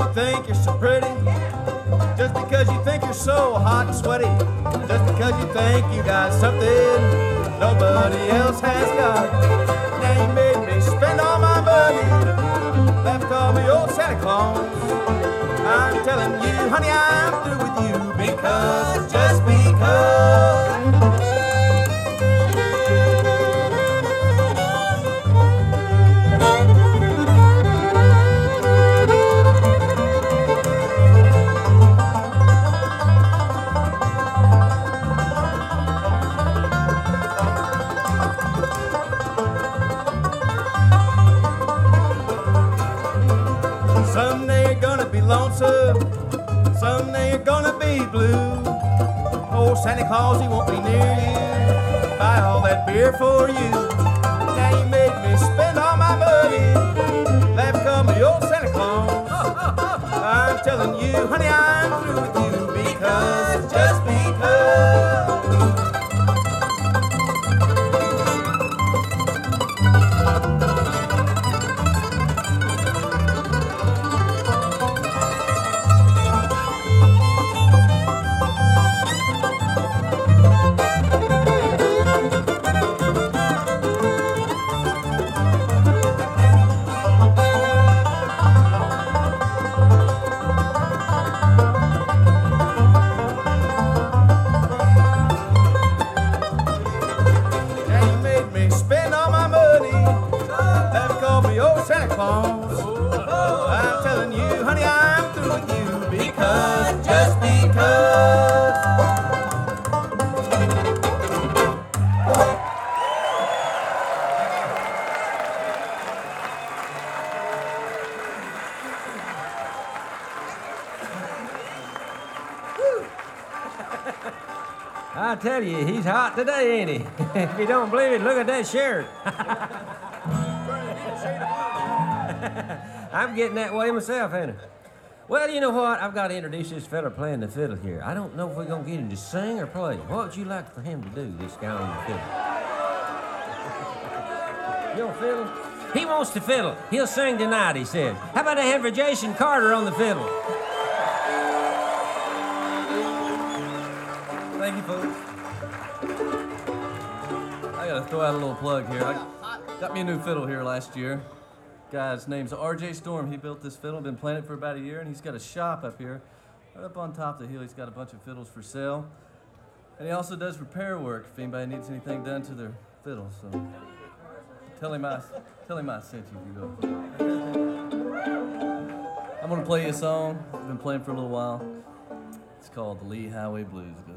you think you're so pretty, just because you think you're so hot and sweaty, just because you think you got something nobody else has got. Now you made me spend all my money, left call me old Santa Claus. I'm telling you, honey, I'm through with you because, just because. Someday you're gonna be lonesome, someday you're gonna be blue. Old Santa Claus, he won't be near you, buy all that beer for you. Now you made me spend all my money, left come the old Santa Claus. I'm telling you, honey, I'm through with you because, just because. Santa Claus. I'm telling you, honey, I'm through with you because, just because. I tell you, he's hot today, ain't he? If you don't believe it, look at that shirt. I'm getting that way myself, ain't I? Well, you know what? I've got to introduce this fella playing the fiddle here. I don't know if we're going to get him to sing or play. What would you like for him to do, this guy on the fiddle? You want fiddle? He wants to fiddle. He'll sing tonight, he said. How about a hand for Jason Carter on the fiddle? Thank you, folks. I gotta throw out a little plug here. I got me a new fiddle here last year. Guy's name's R.J. Storm. He built this fiddle, been playing it for about a year, and he's got a shop up here. Right up on top of the hill, he's got a bunch of fiddles for sale. And he also does repair work if anybody needs anything done to their fiddle. So tell him I sent you if you go. I'm gonna play you a song I've been playing for a little while. It's called The Lee Highway Blues.